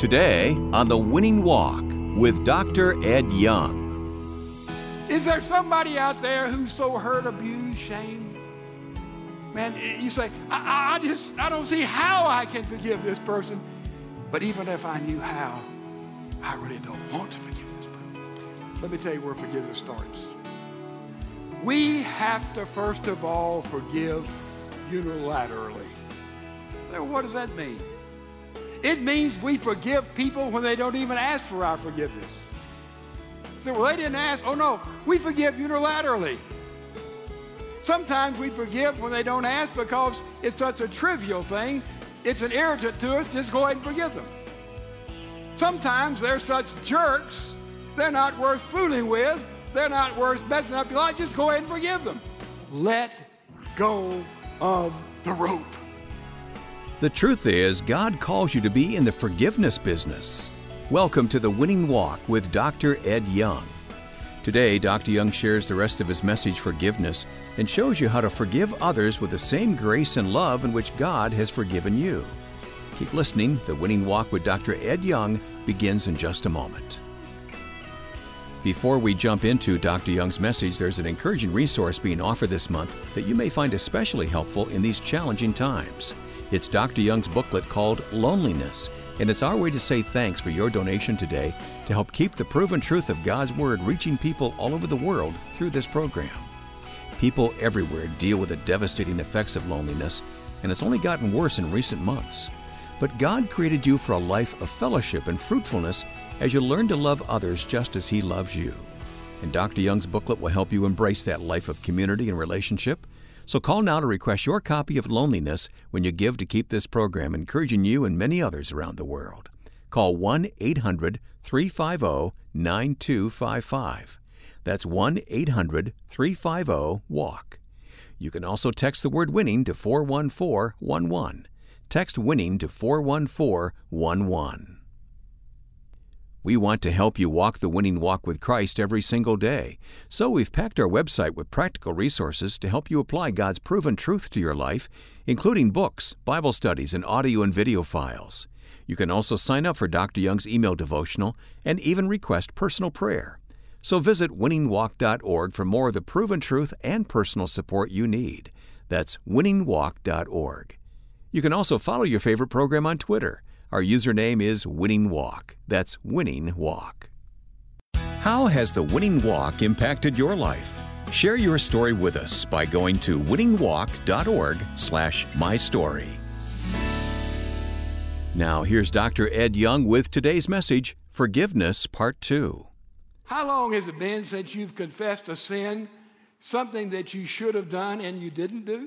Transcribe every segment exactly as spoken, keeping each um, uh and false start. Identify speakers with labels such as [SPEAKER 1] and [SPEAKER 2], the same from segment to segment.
[SPEAKER 1] Today on The Winning Walk with Doctor Ed Young.
[SPEAKER 2] Is there somebody out there who's so hurt, abused, shamed? Man, you say, I, I just, I don't see how I can forgive this person. But even if I knew how, I really don't want to forgive this person. Let me tell you where forgiveness starts. We have to, first of all, forgive unilaterally. Now, what does that mean? It means we forgive people when they don't even ask for our forgiveness. So, well, they didn't ask. Oh, no, we forgive unilaterally. Sometimes we forgive when they don't ask because it's such a trivial thing. It's an irritant to us. Just go ahead and forgive them. Sometimes they're such jerks, they're not worth fooling with. They're not worth messing up your life. Just go ahead and forgive them. Let go of the rope.
[SPEAKER 1] The truth is, God calls you to be in the forgiveness business. Welcome to The Winning Walk with Doctor Ed Young. Today, Doctor Young shares the rest of his message, Forgiveness, and shows you how to forgive others with the same grace and love in which God has forgiven you. Keep listening. The Winning Walk with Doctor Ed Young begins in just a moment. Before we jump into Doctor Young's message, there's an encouraging resource being offered this month that you may find especially helpful in these challenging times. It's Doctor Young's booklet called Loneliness, and it's our way to say thanks for your donation today to help keep the proven truth of God's Word reaching people all over the world through this program. People everywhere deal with the devastating effects of loneliness, and it's only gotten worse in recent months. But God created you for a life of fellowship and fruitfulness as you learn to love others just as He loves you. And Doctor Young's booklet will help you embrace that life of community and relationship. So call now to request your copy of Loneliness when you give to keep this program encouraging you and many others around the world. Call one eight hundred three five zero nine two five five. That's one eight hundred three five zero walk. You can also text the word WINNING to four one four one one. Text WINNING to four one four one one. We want to help you walk the winning walk with Christ every single day. So we've packed our website with practical resources to help you apply God's proven truth to your life, including books, Bible studies, and audio and video files. You can also sign up for Doctor Young's email devotional and even request personal prayer. So visit winning walk dot org for more of the proven truth and personal support you need. That's winning walk dot org. You can also follow your favorite program on Twitter. Our username is Winning Walk. That's Winning Walk. How has the Winning Walk impacted your life? Share your story with us by going to winning walk dot org slash my story. Now here's Doctor Ed Young with today's message, Forgiveness Part two.
[SPEAKER 2] How long has it been since you've confessed a sin, something that you should have done and you didn't do?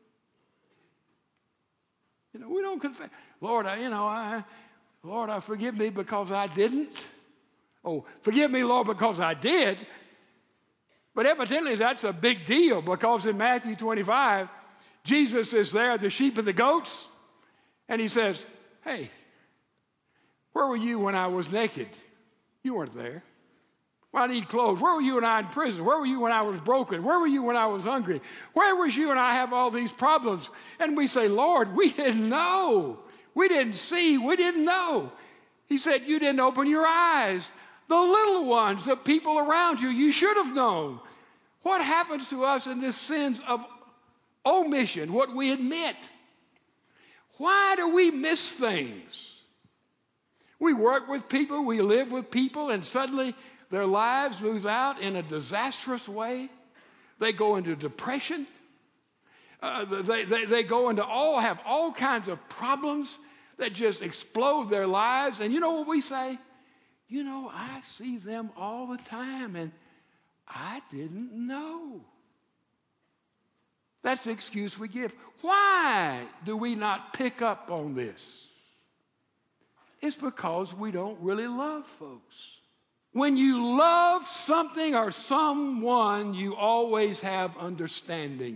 [SPEAKER 2] You know, we don't confess. Lord, I, you know, I, Lord, I forgive me because I didn't. Oh, forgive me, Lord, because I did. But evidently that's a big deal because in Matthew twenty-five, Jesus is there, the sheep and the goats, and he says, hey, where were you when I was naked? You weren't there. Well, I need clothes. Where were you when I was in prison? Where were you when I was broken? Where were you when I was hungry? Where was you when I have all these problems? And we say, Lord, we didn't know. We didn't see. We didn't know. He said, you didn't open your eyes. The little ones, the people around you, you should have known. What happens to us in this sins of omission, what we admit? Why do we miss things? We work with people, we live with people, and suddenly their lives move out in a disastrous way. They go into depression. Uh, they, they, they go into all, have all kinds of problems that just explode their lives. And you know what we say? You know, I see them all the time and I didn't know. That's the excuse we give. Why do we not pick up on this? It's because we don't really love folks. When you love something or someone, you always have understanding.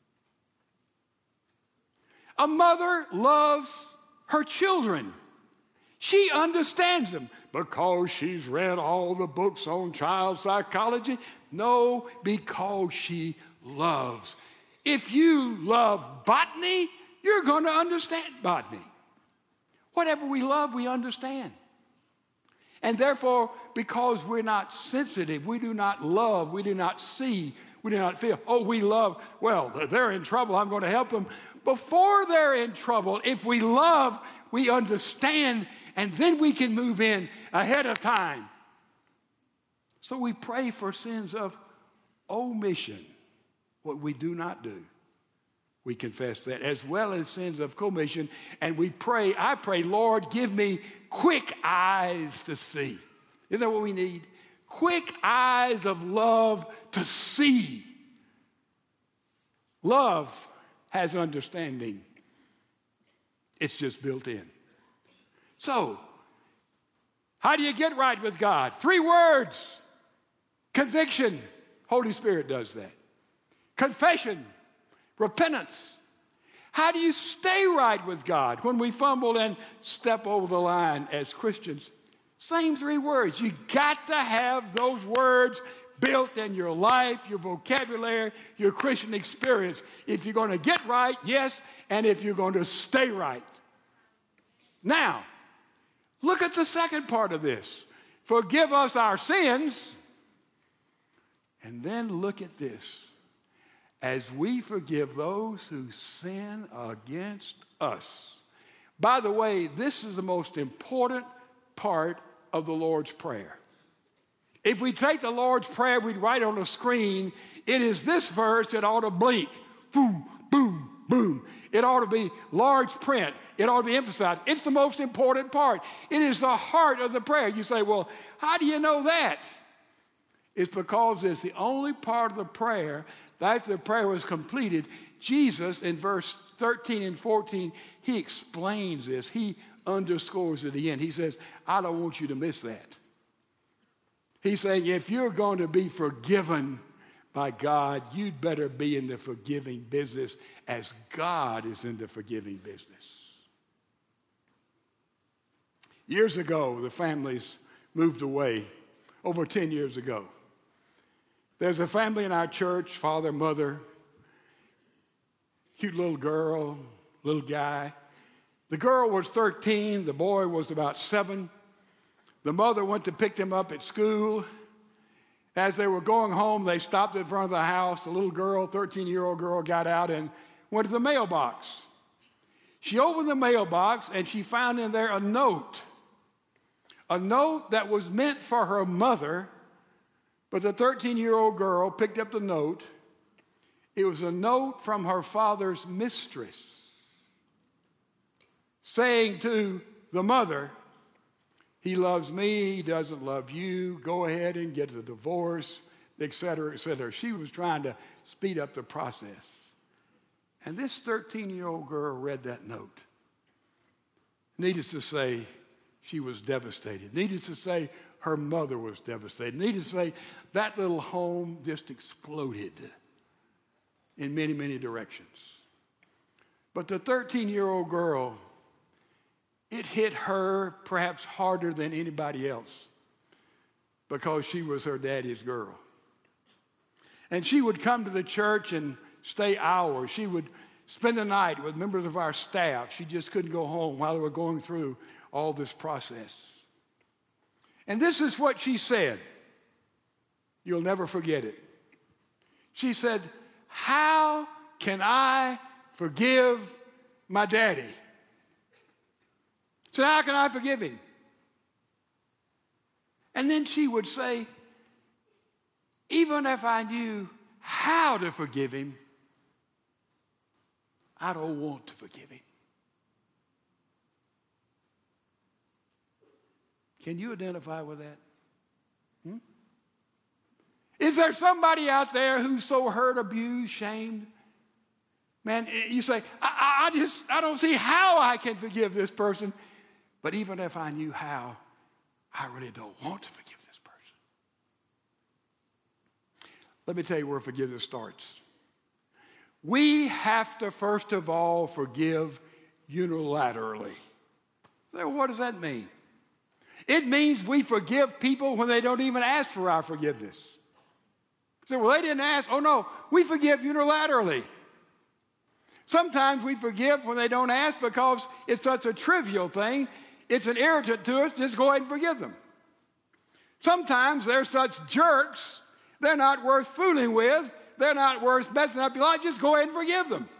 [SPEAKER 2] A mother loves her children. She understands them because she's read all the books on child psychology. No, because she loves. If you love botany, you're going to understand botany. Whatever we love, we understand. And therefore, because we're not sensitive, we do not love, we do not see, we do not feel, oh, we love, well, they're in trouble, I'm going to help them. Before they're in trouble, if we love, we understand, and then we can move in ahead of time. So we pray for sins of omission, what we do not do. We confess that, as well as sins of commission, and we pray, I pray, Lord, give me quick eyes to see. Isn't that what we need? Quick eyes of love to see. Love has understanding. It's just built in. So, how do you get right with God? Three words. Conviction. Holy Spirit does that. Confession. Repentance. How do you stay right with God when we fumble and step over the line as Christians? Same three words. You got to have those words built in your life, your vocabulary, your Christian experience. If you're going to get right, yes, and if you're going to stay right. Now, look at the second part of this. Forgive us our sins. And then look at this. As we forgive those who sin against us. By the way, this is the most important part of the Lord's Prayer. If we take the Lord's Prayer, we'd write on the screen, it is this verse that ought to blink. Boom, boom, boom. It ought to be large print. It ought to be emphasized. It's the most important part. It is the heart of the prayer. You say, well, how do you know that? It's because it's the only part of the prayer that after the prayer was completed, Jesus in verse thirteen and fourteen, he explains this. He underscores at the end. He says, I don't want you to miss that. He's saying, if you're going to be forgiven by God, you'd better be in the forgiving business as God is in the forgiving business. Years ago, the families moved away, over ten years ago. There's a family in our church, father, mother, cute little girl, little guy. The girl was thirteen, the boy was about seven. The mother went to pick them up at school. As they were going home, they stopped in front of the house. The little girl, thirteen-year-old girl, got out and went to the mailbox. She opened the mailbox and she found in there a note. A note that was meant for her mother. But the thirteen-year-old girl picked up the note. It was a note from her father's mistress saying to the mother, he loves me, he doesn't love you, go ahead and get a divorce, et cetera, et cetera. She was trying to speed up the process. And this thirteen-year-old girl read that note. Needless to say, she was devastated. Needless to say, her mother was devastated. Needless to say, that little home just exploded in many, many directions. But the thirteen-year-old girl, it hit her perhaps harder than anybody else because she was her daddy's girl. And she would come to the church and stay hours. She would spend the night with members of our staff. She just couldn't go home while they were going through all this process. And this is what she said. You'll never forget it. She said, how can I forgive my daddy? So how can I forgive him? And then she would say, even if I knew how to forgive him, I don't want to forgive him. Can you identify with that? Hmm? Is there somebody out there who's so hurt, abused, shamed? Man, you say, I, I just, I don't see how I can forgive this person. But even if I knew how, I really don't want to forgive this person. Let me tell you where forgiveness starts. We have to, first of all, forgive unilaterally. So what does that mean? It means we forgive people when they don't even ask for our forgiveness. So, well, they didn't ask. Oh, no, we forgive unilaterally. Sometimes we forgive when they don't ask because it's such a trivial thing. It's an irritant to us. Just go ahead and forgive them. Sometimes they're such jerks, they're not worth fooling with, they're not worth messing up your life. Just go ahead and forgive them.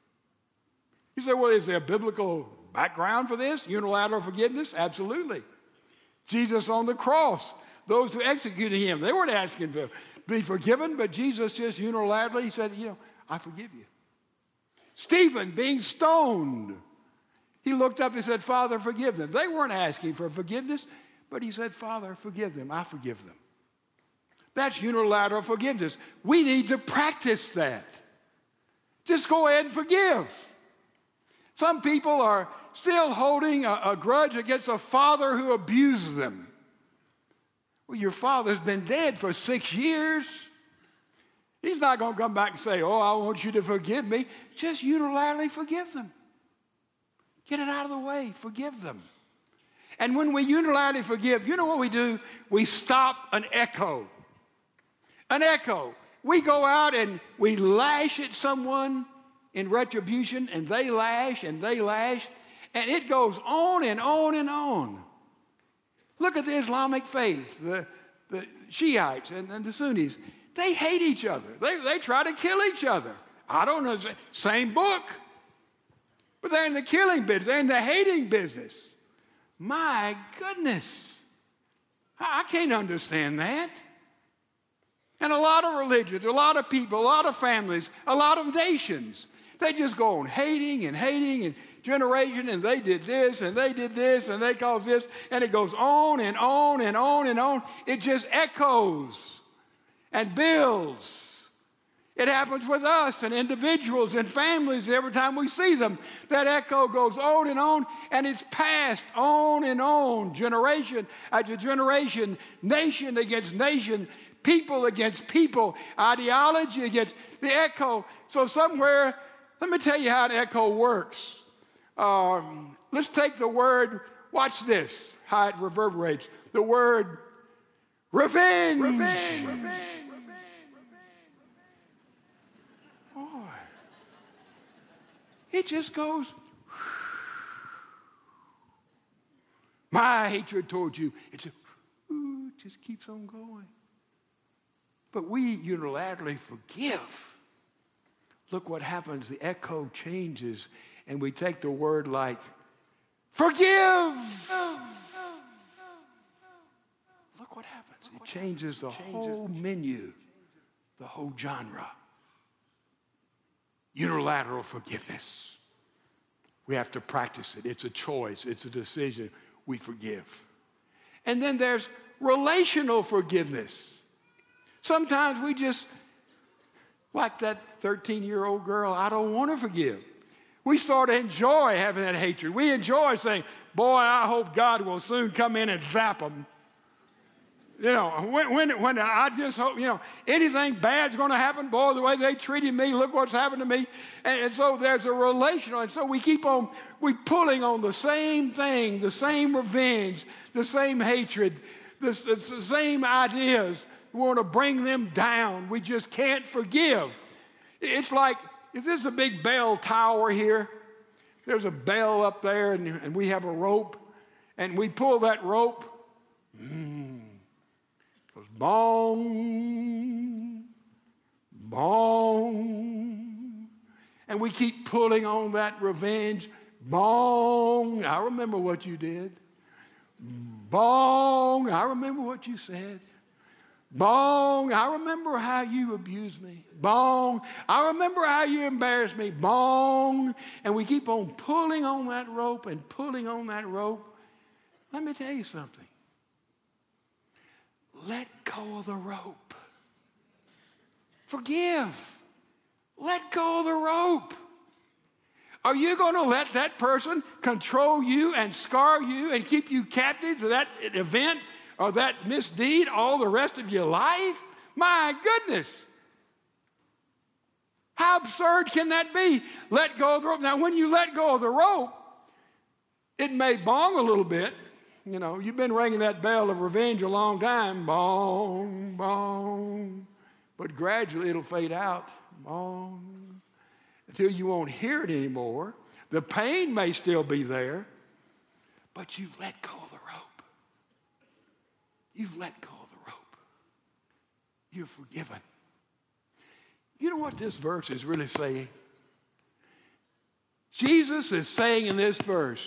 [SPEAKER 2] You say, well, is there a biblical background for this? Unilateral forgiveness? Absolutely. Jesus on the cross, those who executed him, they weren't asking to be forgiven, but Jesus just unilaterally said, you know, I forgive you. Stephen being stoned, he looked up and said, Father, forgive them. They weren't asking for forgiveness, but he said, Father, forgive them. I forgive them. That's unilateral forgiveness. We need to practice that. Just go ahead and forgive. Some people are still holding a, a grudge against a father who abused them. Well, your father's been dead for six years. He's not going to come back and say, oh, I want you to forgive me. Just unilaterally forgive them. Get it out of the way. Forgive them. And when we unilaterally forgive, you know what we do? We stop an echo. An echo. We go out and we lash at someone in retribution, and they lash and they lash, and it goes on and on and on. Look at the Islamic faith, the, the Shiites and, and the Sunnis. They hate each other. They, they try to kill each other. I don't know, same book. But they're in the killing business. They're in the hating business. My goodness. I, I can't understand that. And a lot of religions, a lot of people, a lot of families, a lot of nations, they just go on hating and hating and generation, and they did this and they did this and they caused this, and it goes on and on and on and on. It just echoes and builds. It happens with us and individuals and families every time we see them. That echo goes on and on, and it's passed on and on, generation after generation, nation against nation, people against people, ideology against the echo. So somewhere, let me tell you how an echo works. Um, let's take the word, watch this, how it reverberates. The word revenge. Revenge. Revenge. Boy, it just goes. My hatred towards you, it just, it just keeps on going. But we unilaterally forgive. Look what happens. The echo changes, and we take the word like, forgive. Look what happens. It changes the whole menu, the whole genre. Unilateral forgiveness. We have to practice it. It's a choice. It's a decision. We forgive. And then there's relational forgiveness. Sometimes we just, like that thirteen-year-old girl, I don't want to forgive. We sort of enjoy having that hatred. We enjoy saying, boy, I hope God will soon come in and zap them. You know, when, when, when I just hope, you know, anything bad's going to happen, boy, the way they treated me, look what's happened to me. And, and so there's a relational, and so we keep on, we pulling on the same thing, the same revenge, the same hatred, the, the, the same ideas. We want to bring them down. We just can't forgive. It's like, if there's a big bell tower here, there's a bell up there, and, and we have a rope, and we pull that rope, mm, goes bong, bong, and we keep pulling on that revenge, bong, I remember what you did, bong, I remember what you said. Bong, I remember how you abused me. Bong, I remember how you embarrassed me. Bong, and we keep on pulling on that rope and pulling on that rope. Let me tell you something. Let go of the rope. Forgive. Let go of the rope. Are you going to let that person control you and scar you and keep you captive to that event or that misdeed all the rest of your life? My goodness. How absurd can that be? Let go of the rope. Now, when you let go of the rope, it may bong a little bit. You know, you've been ringing that bell of revenge a long time. Bong, bong. But gradually it'll fade out. Bong. Until you won't hear it anymore. The pain may still be there, but you've let go of the rope. You've let go of the rope. You're forgiven. You know what this verse is really saying? Jesus is saying in this verse,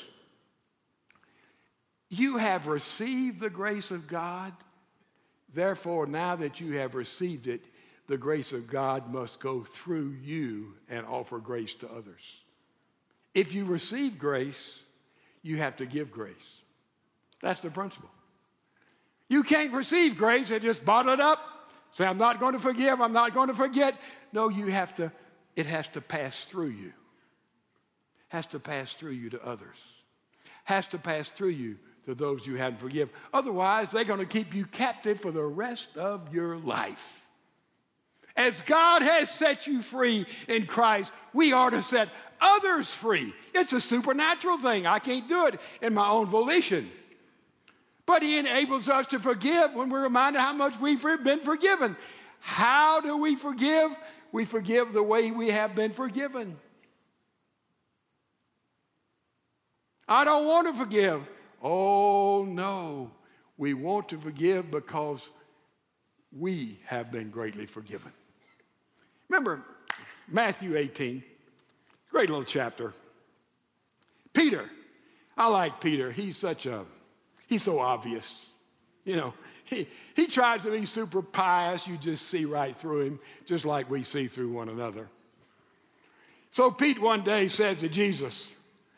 [SPEAKER 2] you have received the grace of God. Therefore, now that you have received it, the grace of God must go through you and offer grace to others. If you receive grace, you have to give grace. That's the principle. You can't receive grace and just bottle it up. Say, I'm not going to forgive, I'm not going to forget. No, you have to, it has to pass through you. Has to pass through you to others. Has to pass through you to those you hadn't forgiven. Otherwise, they're going to keep you captive for the rest of your life. As God has set you free in Christ, we are to set others free. It's a supernatural thing. I can't do it in my own volition. But he enables us to forgive when we're reminded how much we've been forgiven. How do we forgive? We forgive the way we have been forgiven. I don't want to forgive. Oh, no. We want to forgive because we have been greatly forgiven. Remember Matthew eighteen, great little chapter. Peter, I like Peter. He's such a, he's so obvious. You know, he, he tries to be super pious. You just see right through him, just like we see through one another. So Pete one day says to Jesus,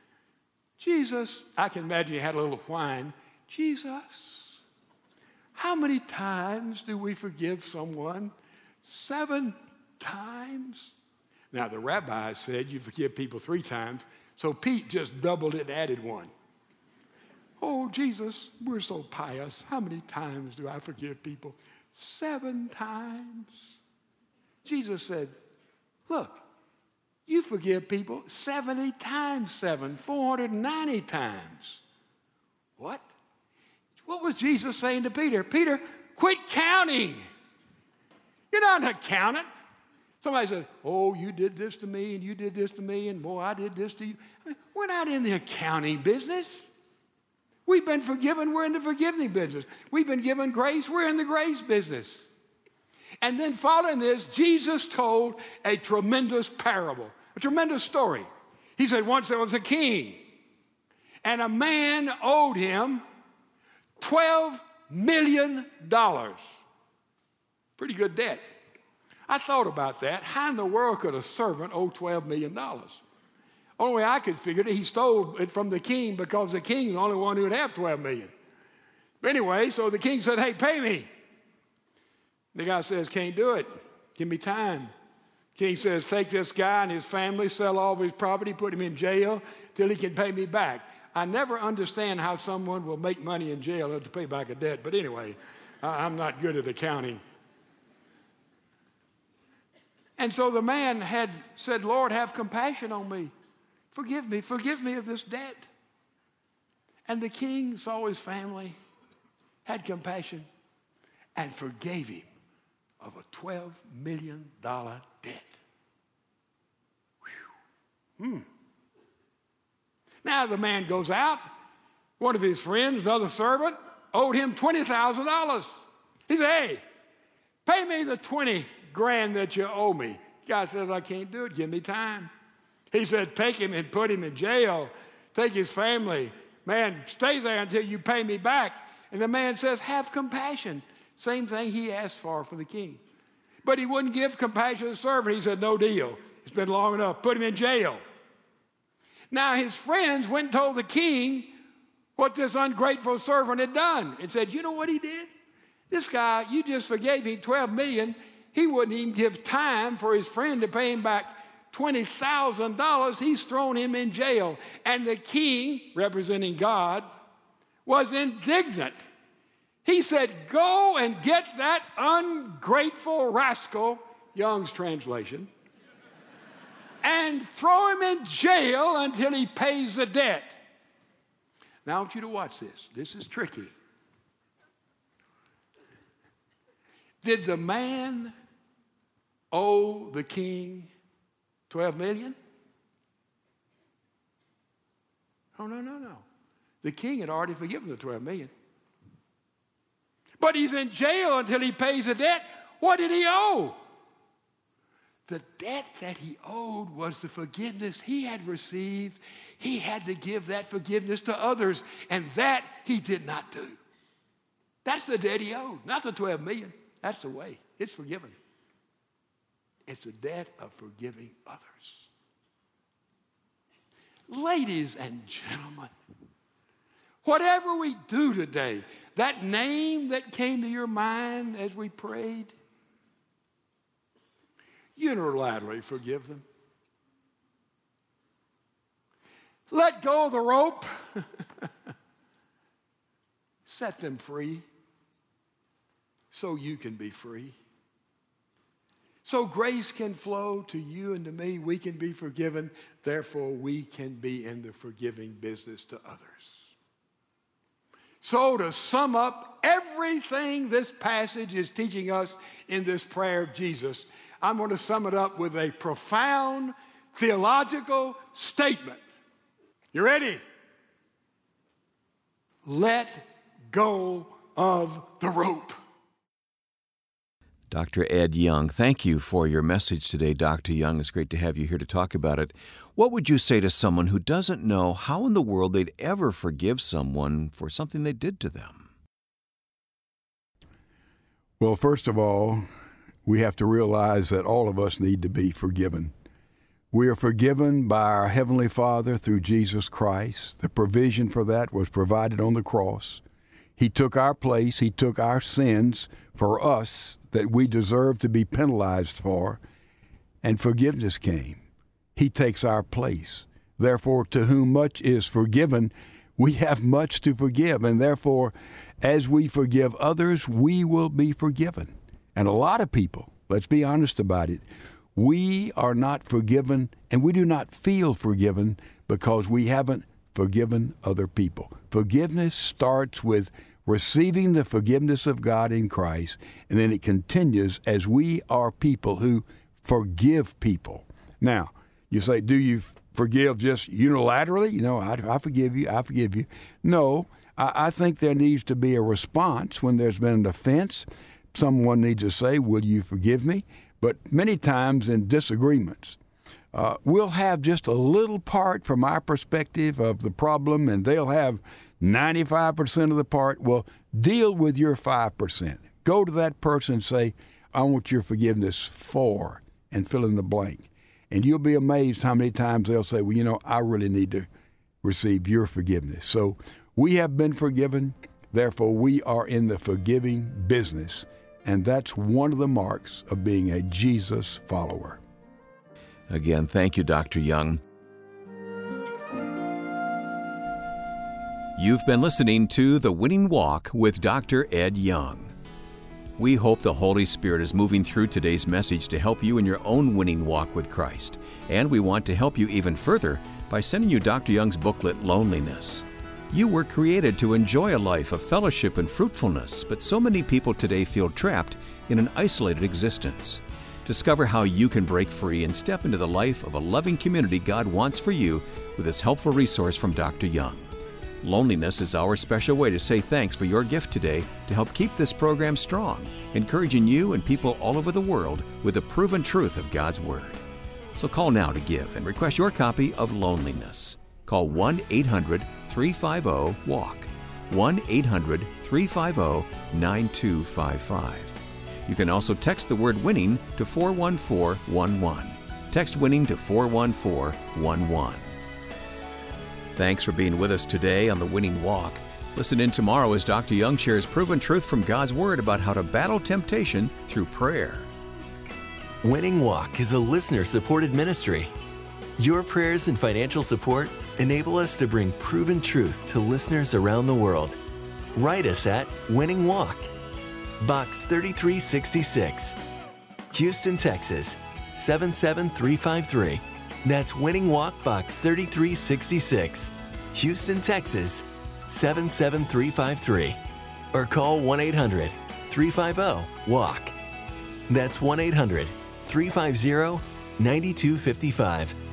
[SPEAKER 2] Jesus, I can imagine he had a little whine. Jesus, how many times do we forgive someone? Seven times? Now, the rabbi said you forgive people three times, so Pete just doubled it and added one. Oh, Jesus, we're so pious. How many times do I forgive people? Seven times. Jesus said, look, you forgive people seventy times seven, four hundred ninety times. What? What was Jesus saying to Peter? Peter, quit counting. You're not an accountant. Somebody said, oh, you did this to me, and you did this to me, and boy, I did this to you. I mean, we're not in the accounting business. We've been forgiven, we're in the forgiving business. We've been given grace, we're in the grace business. And then following this, Jesus told a tremendous parable, a tremendous story. He said once there was a king, and a man owed him twelve million dollars. Pretty good debt. I thought about that. How in the world could a servant owe twelve million dollars? Only way I could figure it, he stole it from the king because the king's the only one who would have twelve million dollars. But anyway, so the king said, hey, pay me. The guy says, can't do it. Give me time. King says, take this guy and his family, sell all of his property, put him in jail till he can pay me back. I never understand how someone will make money in jail to pay back a debt. But anyway, I'm not good at accounting. And so the man had said, Lord, have compassion on me. Forgive me. Forgive me of this debt. And the king saw his family, had compassion, and forgave him of a twelve million dollars debt. Whew. Hmm. Now the man goes out. One of his friends, another servant, owed him twenty thousand dollars. He said, hey, pay me the twenty grand that you owe me. The guy says, I can't do it. Give me time. He said, take him and put him in jail. Take his family. Man, stay there until you pay me back. And the man says, have compassion. Same thing he asked for for the king. But he wouldn't give compassion to the servant. He said, no deal. It's been long enough. Put him in jail. Now his friends went and told the king what this ungrateful servant had done and said, you know what he did? This guy, you just forgave him twelve million dollars. He wouldn't even give time for his friend to pay him back twenty thousand dollars. He's thrown him in jail. And the king, representing God, was indignant. He said, go and get that ungrateful rascal, Young's translation, and throw him in jail until he pays the debt. Now I want you to watch this. This is tricky. Did the man owe the king twelve million dollars? Oh, no, no, no. The king had already forgiven the twelve million dollars. But he's in jail until he pays the debt. What did he owe? The debt that he owed was the forgiveness he had received. He had to give that forgiveness to others, and that he did not do. That's the debt he owed, not the twelve million. That's the way. It's forgiven. It's a debt of forgiving others. Ladies and gentlemen, whatever we do today, that name that came to your mind as we prayed, unilaterally forgive them. Let go of the rope. Set them free so you can be free. So grace can flow to you and to me. We can be forgiven. Therefore, we can be in the forgiving business to others. So to sum up everything this passage is teaching us in this prayer of Jesus, I'm going to sum it up with a profound theological statement. You ready? Let go of the rope.
[SPEAKER 1] Doctor Ed Young, thank you for your message today, Doctor Young. It's great to have you here to talk about it. What would you say to someone who doesn't know how in the world they'd ever forgive someone for something they did to them?
[SPEAKER 3] Well, first of all, we have to realize that all of us need to be forgiven. We are forgiven by our Heavenly Father through Jesus Christ. The provision for that was provided on the cross. He took our place. He took our sins for us that we deserve to be penalized for, and forgiveness came. He takes our place. Therefore, to whom much is forgiven, we have much to forgive, and therefore, as we forgive others, we will be forgiven. And a lot of people, let's be honest about it, we are not forgiven, and we do not feel forgiven because we haven't forgiven other people. Forgiveness starts with receiving the forgiveness of God in Christ, and then it continues as we are people who forgive people. Now, you say, do you forgive just unilaterally? You know, I, I forgive you, I forgive you. No, I, I think there needs to be a response when there's been an offense. Someone needs to say, will you forgive me? But many times in disagreements, uh, we'll have just a little part from our perspective of the problem, and they'll have ninety-five percent of the part. Well, deal with your five percent. Go to that person and say, I want your forgiveness for, and fill in the blank. And you'll be amazed how many times they'll say, well, you know, I really need to receive your forgiveness. So we have been forgiven. Therefore, we are in the forgiving business. And that's one of the marks of being a Jesus follower.
[SPEAKER 1] Again, thank you, Doctor Young. You've been listening to The Winning Walk with Doctor Ed Young. We hope the Holy Spirit is moving through today's message to help you in your own winning walk with Christ. And we want to help you even further by sending you Doctor Young's booklet, Loneliness. You were created to enjoy a life of fellowship and fruitfulness, but so many people today feel trapped in an isolated existence. Discover how you can break free and step into the life of a loving community God wants for you with this helpful resource from Doctor Young. Loneliness is our special way to say thanks for your gift today to help keep this program strong, encouraging you and people all over the world with the proven truth of God's Word. So call now to give and request your copy of Loneliness. Call one eight hundred three five zero walk, one eight hundred three five zero nine two five five. You can also text the word winning to four one four one one. Text winning to four one four one one. Thanks for being with us today on The Winning Walk. Listen in tomorrow as Doctor Young shares proven truth from God's Word about how to battle temptation through prayer.
[SPEAKER 4] Winning Walk is a listener-supported ministry. Your prayers and financial support enable us to bring proven truth to listeners around the world. Write us at Winning Walk, Box thirty-three sixty-six, Houston, Texas, seven seven three five three. That's Winning Walk, Box thirty-three sixty-six, Houston, Texas, seven seven three five three. Or call one eight hundred three five zero walk. That's one eight hundred three five zero nine two five five.